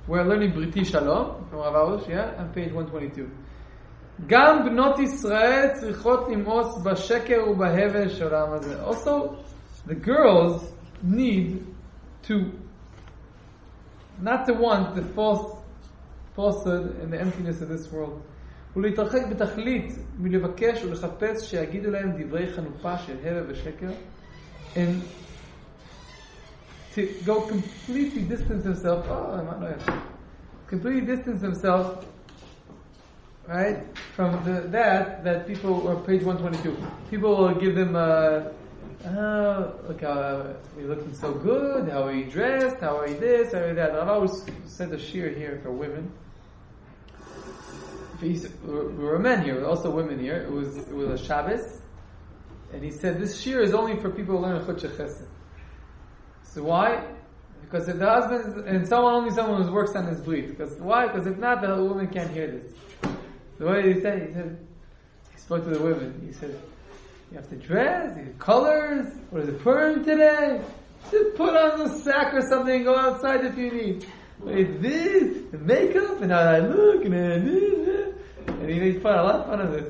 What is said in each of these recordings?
We're learning Briti Shalom from Rav Arush, yeah, on page 122. גם בנות ישראל צריכות למאוס בשקר ובהבל של העולם הזה. Also, the girls need to not to want the falsehood and the emptiness of this world. ולהתרחק בתכלית מלבקש ולחפש שיגידו להם דברי חנופה של הבל ושקר, and to go completely distance themselves. Completely distance themselves, right, from that people, or page 122. People will give them, look how we're looking so good, how are you dressed, how are you this, how are you that. I've always said a shir here for women. There were men here, but also women here. It was a Shabbos, and he said this shir is only for people who learn Chut Chesed. So why? Because if the husband and only someone who works on his bleed. Because why? Because if not, the woman can't hear this. So what did he say? He spoke to the women. He said, you have to dress, you have colors. What is it, Purim today? Just put on a sack or something and go outside if you need. Wait, this, the makeup, and how I look, and this. And he made a lot of fun of this.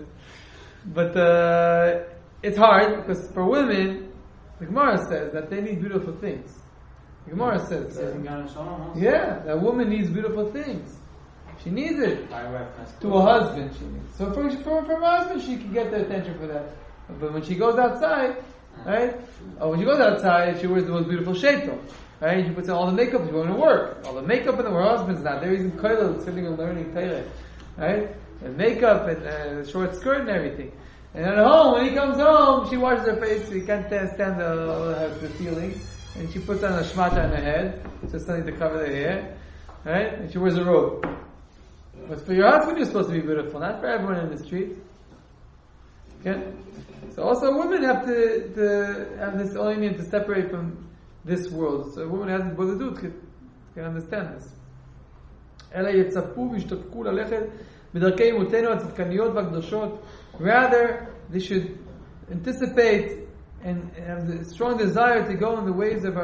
But it's hard, because for women, the Gemara says that they need beautiful things. The Gemara says yeah, that woman needs beautiful things. She needs it. To a husband, she needs. So from her husband, she can get the attention for that. But when she goes outside, right? Oh, when she goes outside, she wears the most beautiful shaitel, right? She puts on all the makeup. She's going to work. All the makeup, and her husband's not there. He's in kollel, sitting and learning Torah, right? And makeup and short skirt and everything. And at home, when he comes home, she washes her face. She can't stand the feeling. And she puts on a shmata on her head, so something to cover the hair, right? And she wears a robe. But for your husband, you're supposed to be beautiful, not for everyone in the street. Okay? So also women have to have this only need to separate from this world. So a woman has bodedut can understand this. אלא יצפו וישתוקקו ללכת בדרכי אמותינו הצדקניות והקדושות. Rather, they should anticipate and have the strong desire to go in the ways of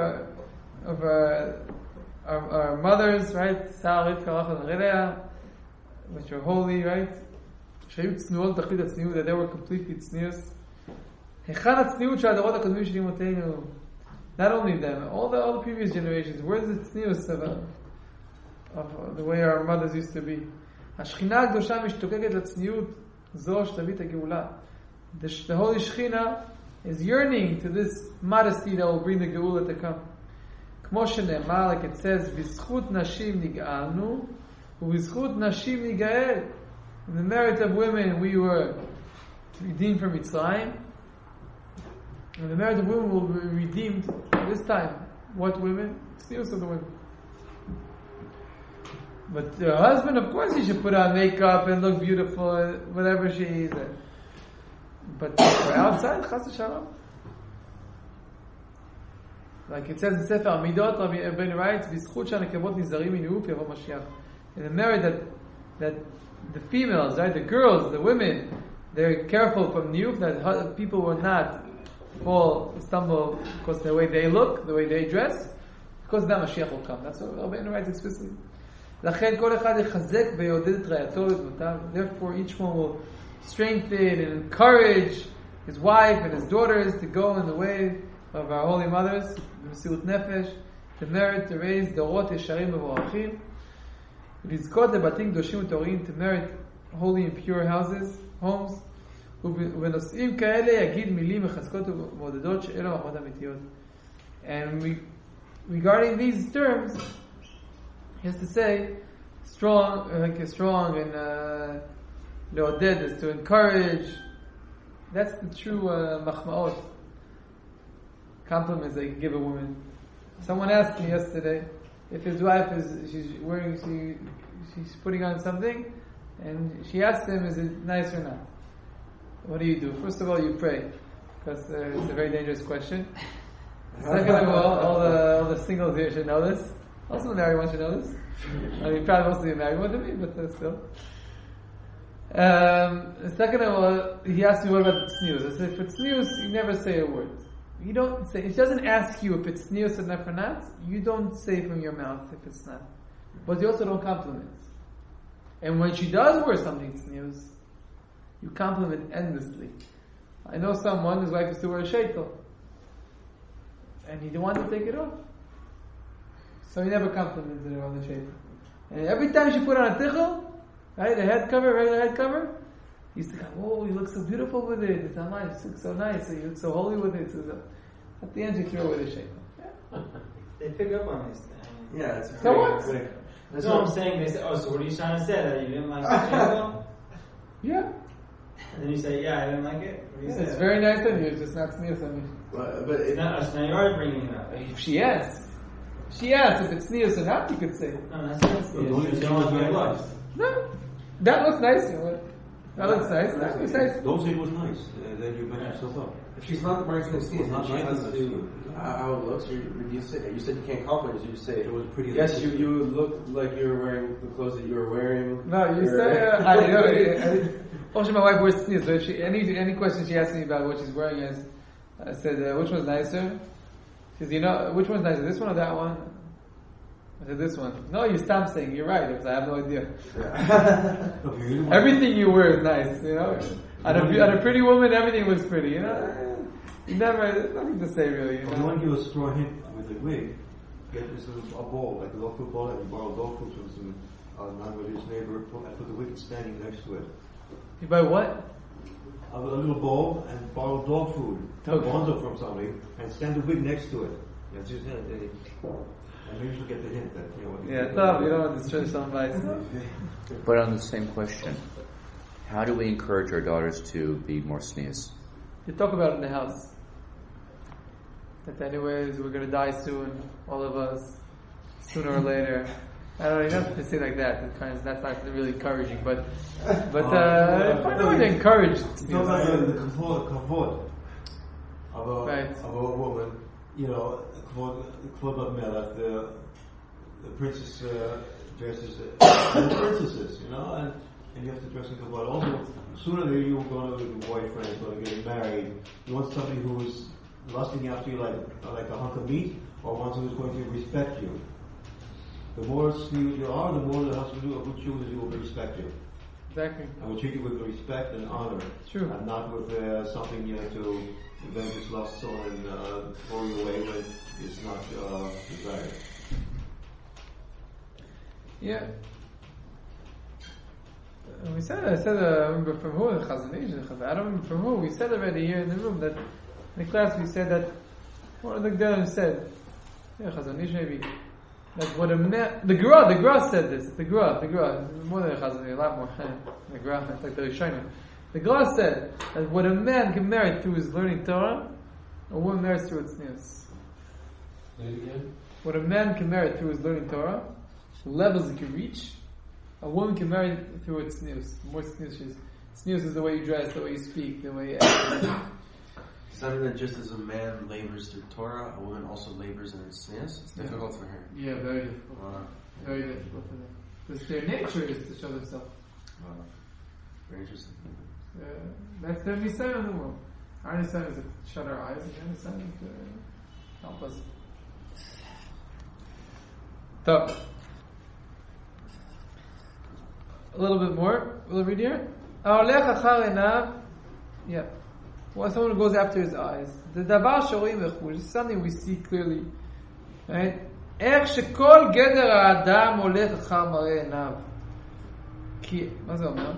our mothers, right? Sarah, Rivka, Rachel, and Leah, which are holy, right? שהיו צנועות תכלית הצניעות, that they were completely tznius. היכן הצניעות של הדורות הקודמים של אמותינו? Not only them, all the previous generations. Where's the tznius of the way our mothers used to be? השכינה הקדושה משתוקקת לצניעות זו שתביא את הגאולה. The Holy Shechina is yearning to this modesty that will bring the Geula to come. כמו שנאמר, like it says, בזכות נשים נגאלנו, ובזכות נשים ניגאל. In the merit of women, we were redeemed from Mitzrayim. And the merit of women will be redeemed this time. What women? Tznius of the women. But the husband, of course, he should put on makeup and look beautiful, whatever she is. But for outside, chas v'shalom. Like it says in Sefer Amidot, Rabbi Ebn writes, "B'zchut shanekevot nizarim minuf yavo Mashiach." In the merit that the females, right, the girls, the women, they're careful from niyuf, that people will not stumble because of the way they look, the way they dress, because then Mashiach will come. That's what Rabbi Ebn writes explicitly. לכן כל אחד יחזק ויעודד את רעייתו ובנותיו. Therefore each one will strengthen and encourage his wife and his daughters to go in the way of our holy mothers, במסירות נפש, to merit, to raise דורות ישרים ומבורכים, ולזכות לבתים קדושים וטהורים, to merit holy and pure homes, ובנושאים כאלה יגיד מילים מחזקות ומעודדות שאלו מחמאות אמיתיות. And regarding these terms, he has to say strong and leoded is to encourage. That's the true machmaot, compliments that you give a woman. Someone asked me yesterday if his wife she's putting on something, and she asked him, is it nice or not? What do you do? First of all, you pray, because it's a very dangerous question. Second of all the singles here should know this. Also the married one should know this. I mean, probably most of the married one to me, but still. Second of all, he asked me what about the tznius. I said, for tznius, you never say a word. You don't say, it doesn't ask you if it's tznius or not. You don't say from your mouth if it's not. But you also don't compliment. And when she does wear something tznius, you compliment endlessly. I know someone, his wife used to wear a sheitel, and he didn't want to take it off. So he never complimented her on the sheitel. And every time she put on a tichel, right, a head cover, regular head cover, he used to go, "Oh, you look so beautiful with it. It's not nice. You look so nice. You look so holy with it." So at the end, you throw away the sheitel. Yeah. They pick up on these things. Yeah, it's so what? That's what I'm saying. They say, "Oh, so what are you trying to say? That you didn't like the sheitel?" Yeah. And then you say, "Yeah, I didn't like it." What do you say? It's very nice of you. It's just not tznius on me. But it's not. So now you are bringing it up. If she asks if it's tznius or not, you could say. No, that's not tznius. You don't like my looks. No, that looks nice. You know what? That looks nice. That looks nice. Don't say it was nice. Then you mess yourself up. if she's not wearing something tznius, Not she nice, has that's to true. how it looks. You said you can't compliment. You say It was pretty. yes. You look like you're wearing the clothes that you're wearing. No, you say. I know. Also, my wife wears tznius. So if she, any question she asks me about what she's wearing is, I said, which one's nicer? She says, which one's nicer, this one or that one? I said, this one. No, you stop saying, you're right, because I have no idea. Yeah. Everything you wear is nice, On a pretty woman, everything looks pretty, You never, there's nothing to say really, If you want to give a straw hint with a wig, get this a ball, like a dog food ball, and you borrow dog food from some non-religious neighbor, and put the wig standing next to it. You buy what? A little bowl and borrow dog food, Dog food. bonzo from somebody, and stand the wig next to it. That's just it. And maybe she'll get the hint that, Yeah, tough, you don't want to destroy somebody. But on the same question, how do we encourage our daughters to be more tznius? You talk about it in the house. That anyways, we're going to die soon, all of us, sooner or later. I don't know, you don't have to say like that. That's not really encouraging, but find a way to encourage. It's not like the kavod of a woman, kavod of melech, the princess dresses the princesses, and you have to dress in kavod. Also, sooner or later you're going to get a boyfriend, going to get married. You want somebody who's lusting after you like a hunk of meat, or one who's going to respect you. The more skewed you are, the more the husband will choose you will respect you. Exactly. And will treat you with respect and honor. True. And not with something to avenge his lusts on and throw you away when it's not desired. Yeah. We said, I remember from who, the Chazon Ish, I don't remember from who, we said already here in the room that, in the class we said that, one of the Gedolim said, Chazon Ish maybe, that what a man, the Gra said this, the Gra, more than Chazon Ish, a lot more, the Gra, it's like the Rishonim. The Gra said that what a man can merit through his learning Torah, a woman merits through its tznius. Say it again. What a man can merit through his learning Torah, the levels he can reach, a woman can marry through its tznius. The more tznius she is. Tznius is the way you dress, the way you speak, the way you act. Something that just as a man labors through Torah, a woman also labors in its tznius. It's difficult for her. Yeah, very difficult. Very difficult for them. Because their nature is to show themselves. Very interesting. That's their nisayon in the world. Our nisayon is to shut our eyes, and their nisayon is to help us. So, a little bit more. We'll read here. Yeah. Well, someone who goes after his eyes. The davar shorim v'chush is something we see clearly. Right? איך שכל גדר האדם הולך אחר מראה עיניו. כי, מה זה אומר?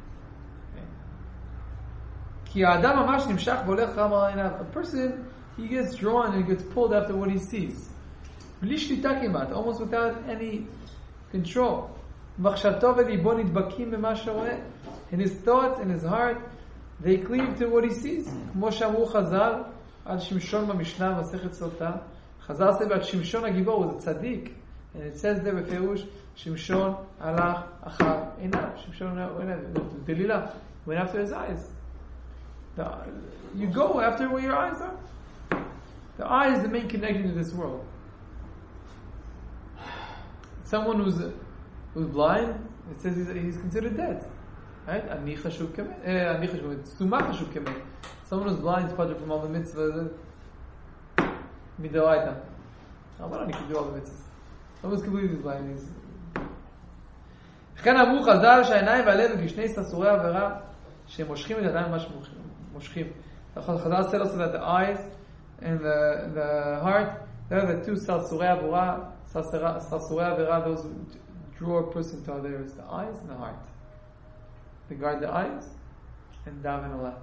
כי האדם ממש נמשך והולך אחר מראה עיניו. A person, he gets drawn and gets pulled after what he sees. בלי שליטה כמעט, almost without any control. מחשבתו וליבו נדבקים במה שרואה. In his thoughts, in his heart, they cleave to what he sees. כמו שאמרו חז"ל, על שמשון במשנה מסכת סוטה. חז"ל said about שמשון הגיבור was a tzaddik. And it says there בפירוש, שמשון הלך אחר עיניו. שמשון דלילה went after his eyes. You go after where your eyes are. The eye is the main connection to this world. Someone who's blind, it says he's considered dead. Right? Ani chashuv kemet. Tzuma chashuv kemet. Someone who's blind is part from all the mitzvahs. Midoraita. How about I can do all the mitzvahs? Someone's completely blind. כאן אמרו חז"ל שהעיניים והלב הם כשני סרסורי עבירה שמושכים את הידיים ממש מושכים. חז"ל said also that the eyes and the heart, they're the two סרסורי עבירה, those who draw a person to others, the eyes and the heart. They guard the eyes and daven a lot.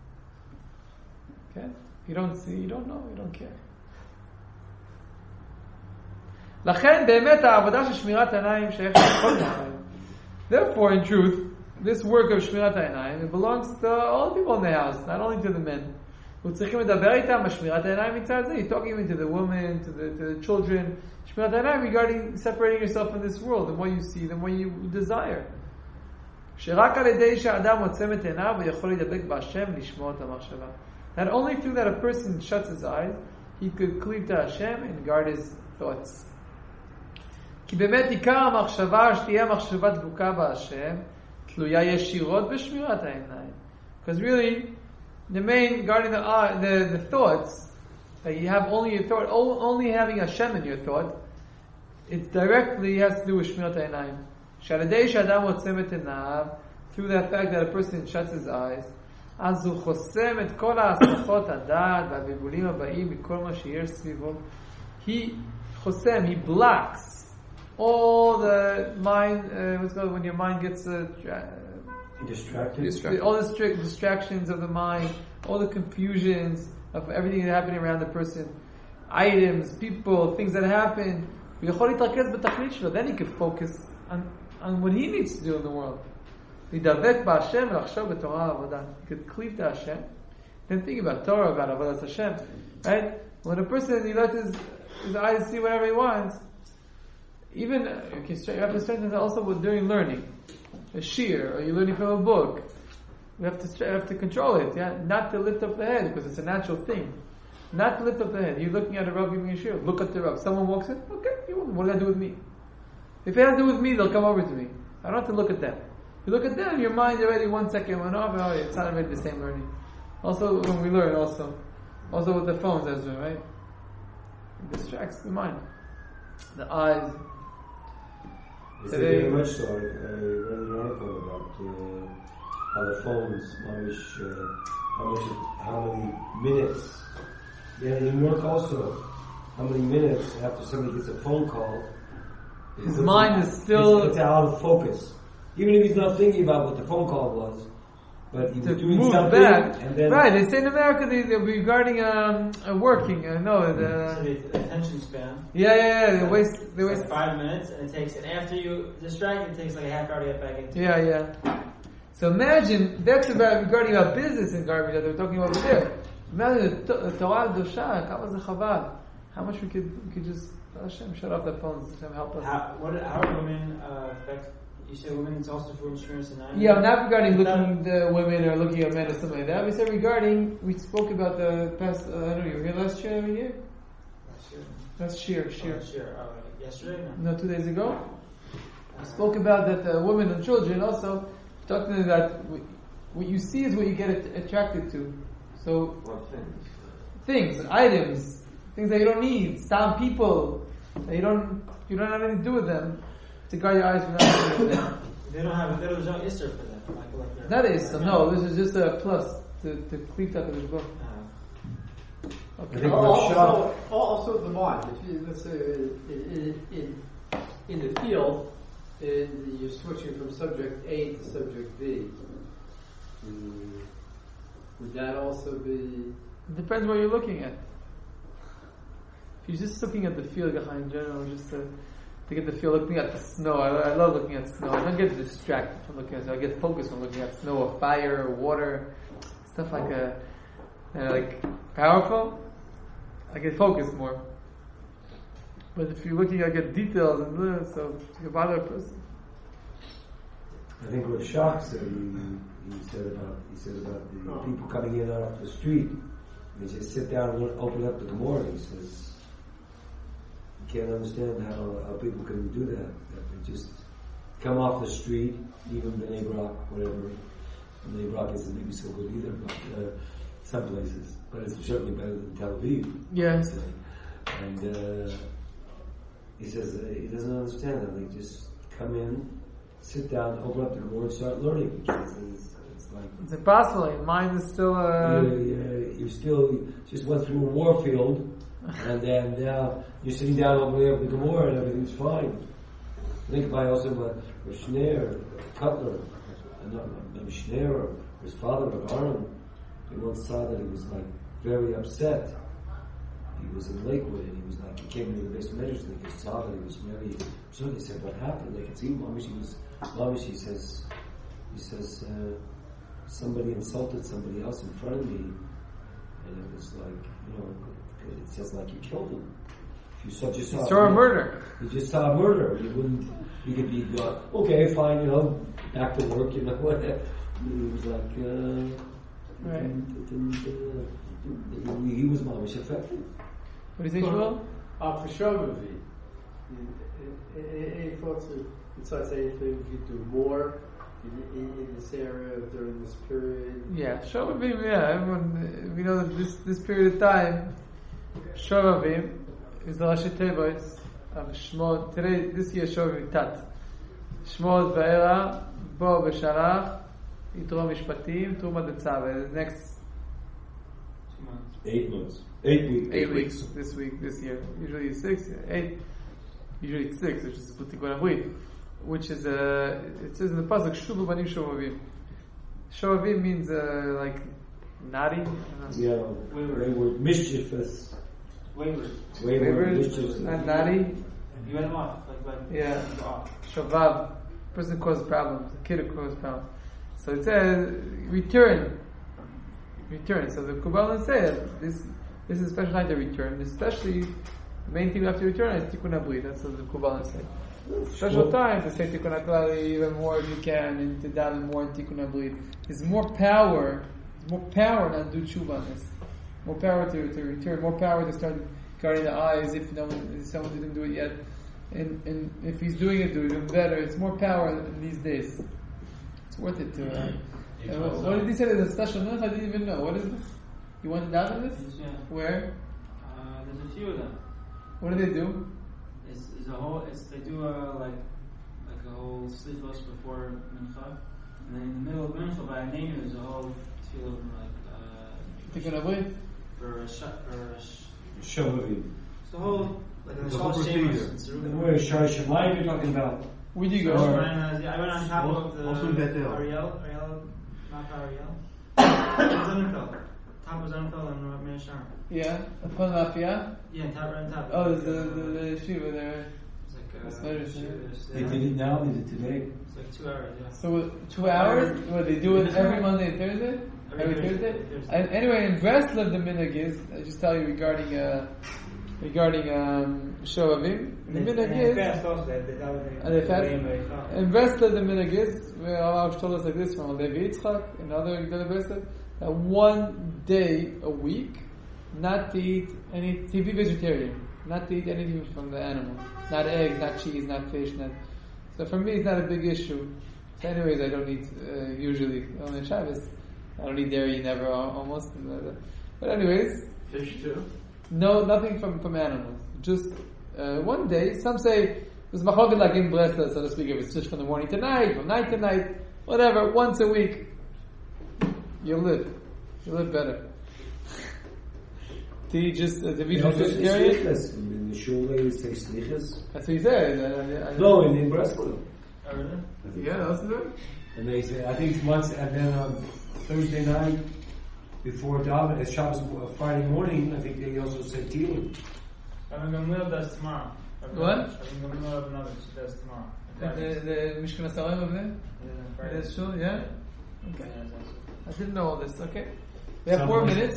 Okay? You don't see, you don't know, you don't care. לכן באמת העבודה של שמירת העיניים שייכת לכל העיניים. Therefore, in truth, this work of שמירת העיניים, it belongs to all people in the house, not only to the men. וצריכים לדבר איתם על שמירת העיניים מצד זה. You're talking to the women, to the children. שמירת העיניים regarding separating yourself from this world, and what you see, and what you desire. שרק על ידי שהאדם עוצם את עיניו, הוא יכול להידבק בהשם, לשמוע את המחשבה. That only through that a person shuts his eyes, he could cleave to Hashem and guard his thoughts. כי באמת עיקר המחשבה שתהיה מחשבה דבוקה בהשם, תלויה ישירות בשמירת העיניים. Because really, the main guarding the thoughts, that you have only your thought, only having Hashem in your thought, it directly has to do with שמירת העיניים. שעל ידי שאדם עוצם את עיניו, through the fact that a person shuts his eyes, אז הוא חוסם את כל ההסמכות הדעת והבלבולים הבאים מכל מה שיש סביבו. He חוסם, he blocks all the mind, what's called when your mind gets distracted. All the distractions of the mind, all the confusions of everything that's happening around the person, items, people, things that happen. ויכול להתרכז בתכלית שלו. Then he can focus on what he needs to do in the world. להידבק בהשם ולחשוב בתורה העבודה. He could cleave to Hashem. Then think about Torah, about Avodas Hashem. Right? When a person, he lets his eyes see whatever he wants, even, you have to strengthen that also during learning. A shir, or you're learning from a book. You have to control it, yeah? Not to lift up the head, because it's a natural thing. Not to lift up the head. You're looking at a Rav giving a shir. Look at the Rav. Someone walks in, okay, what does that do with me? If it has to do with me, they'll come over to me. I don't have to look at them. You look at them, your mind already 1 second went off, and it's not already the same learning. Also, when we learn, also with the phones, Ezra, right? It distracts the mind. The eyes. Today, very much so. I read an article about how the phones, how many minutes. Yeah, in work also, how many minutes after somebody gets a phone call, his mind is still it's out of focus. Even if he's not thinking about what the phone call was, but he's doing something, back. And then right. They say in America they'll be regarding working. So the attention span. Yeah. They waste like 5 minutes, and after you distract, it takes like a half hour to get back into. Yeah. So imagine that's regarding about business and garbage that they're talking about there. Imagine the Torah Dosha, kama ze chaval. How much we could just Hashem shut off the phones. Hashem help us. How are women affect? You say women, it's also for insurance and that? Yeah, not regarding looking the women or looking at men or something like that. We said we spoke about the past, I don't know, you were here last year every year? Last year. Yesterday? No, 2 days ago. I spoke about that women and children also, talking that what you see is what you get attracted to. So, things, items, things that you don't need, some people, that you don't have anything to do with them. To guard your eyes from that. There's no Isser for that. That is, no, this is just a plus to cleave that to the book. Okay. Also the mind. If you, let's say in the field, and you're switching from subject A to subject B, would that also be? It depends what you're looking at. If you're just looking at the field in general, just to get the feel looking at the snow. I love looking at snow. I don't get distracted from looking at snow. I get focused when looking at snow or fire or water, stuff like powerful. I get focused more. But if you're looking at details and so you can bother a person. I think what Shach said, he said about the people coming in off the street. They just sit down and open up the Gemara. He says, can't understand how people can do that. They just come off the street, even Bnei Brak, whatever. Bnei Brak isn't maybe so good either, but some places. But it's certainly better than Tel Aviv. Yeah. And he says he doesn't understand that. They just come in, sit down, open up the Gemara, and start learning. It's like it's impossible. Your mind is still. You still just went through a war field, and then now you're sitting down over there with the Gemara, and everything's fine. Think about also with Schneer, Cutler, and Schneer, his father, Aaron. He once saw that he was like very upset. He was in Lakewood, and he was like, he came into the base measures, and he saw that he was very upset. He said, "What happened?" They could see Mamish. He says, somebody insulted somebody else in front of me, and it was like, it says like you killed him. If you just saw a murder. You just saw a murder. You could be okay, fine, back to work, whatever. He was like, right. He was Mamish affected. What do you think, Shmuel? For Shovavi, any thoughts or insights, anything you could do more in this area during this period? Yeah, Shovavim, everyone, we know that this period of time, Shovavim is the Rashi Tevois of Shmod. Today, this year, Shovavim Tat. Shmod Va'era, Bo B'Shalach, Yitro Mishpatim, Tuma Detzaveh. Next 8 months. 8 weeks. 8 weeks. This year. Usually 6, 8. Usually it's 6, which is Tikun Abrit. Which is, it says in the pasuk, Shuvu Banim Shovavim. Shovavim means, like, naughty. Yeah, wayward, mischievous. Wayward, mischievous. Not naughty. You went off. Like yeah. Shovav. Person causes problems. A kid who causes problems. So it says, return. So the Kabbalah says, this is a special time to return. Especially, the main thing you have to return is Tikkun Abrit. That's what the Kabbalah says. Special time to say Tikkun HaKlali even more if you can, and to daven more in Tikkun Abrit. There's more power not to do tshuva on this. More power to return, more power to start guarding the eyes if someone didn't do it yet. And if he's doing it, do it even better. It's more power in these days. It's worth it to... what did he say? There's a special minute? I didn't even know. What is this? You want to daven this? Yeah. Where? There's a few of them. What do they do? It's a whole. They do like a whole sleepless before mincha, and then in the middle of mincha by name there's a whole few of them like Tikkun Abrit for Shovavim. It's the whole like the whole procedure. Where Shar Shemayim you're talking about? Where do you go? I went on top of the Ariel, not Ariel. Zonenfeld. Top of Zonenfeld and Meir Sharon. Yeah, upon Lafayette. Yeah, top right on top. Oh, there's the yeshiva there. It's like They did it now. They did it today. It's like 2 hours. Yeah. So 2 hours? What, they do it every Monday and Thursday? Every Thursday? And anyway, in Breslov the minhag is, I just tell you regarding Shovavim. The minhag is, and they fast. In Breslov the minhag is, Allah told us like this from Levi Yitzchak and other Gedolei Breslov, that 1 day a week, not to eat to be vegetarian, not to eat anything from the animal, not eggs, not cheese, not fish, So for me, it's not a big issue. So anyways, I don't eat usually on Shabbos. I don't eat dairy never, almost. But anyways, fish too. No, nothing from animals. Just 1 day. Some say there's machlokes like in Bresla, so to speak. If it's just from the morning to night, from night to night, whatever. Once a week, you'll live better. To be just vegetarian. In the shul they say slichas. That's what he said. No, in Breslov. Oh really? Yeah, that's it. And they say, I think once, and then on Thursday night before daven, it's Shabbos Friday morning. I think they also say Tehillim. Rabbi Gamliel does tomorrow. What? Rabbi Gamliel does tomorrow. The Mishkan HaSalim over there. Friday. That's true. Yeah. Okay. Yeah, I didn't know all this. Okay. We have 4 minutes.